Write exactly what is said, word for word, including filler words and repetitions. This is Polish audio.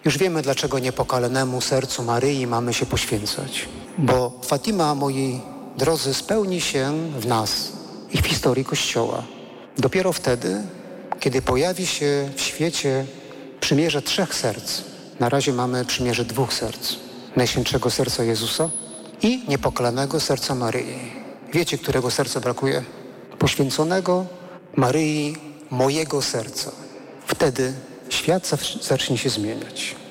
Już wiemy, dlaczego niepokalanemu sercu Maryi mamy się poświęcać. Bo Fatima, moi drodzy, spełni się w nas i w historii Kościoła. Dopiero wtedy, kiedy pojawi się w świecie przymierze trzech serc. Na razie mamy przymierze dwóch serc. Najświętszego serca Jezusa i niepokalanego serca Maryi. Wiecie, którego serca brakuje? Poświęconego Maryi mojego serca. Wtedy świat zacznie się zmieniać.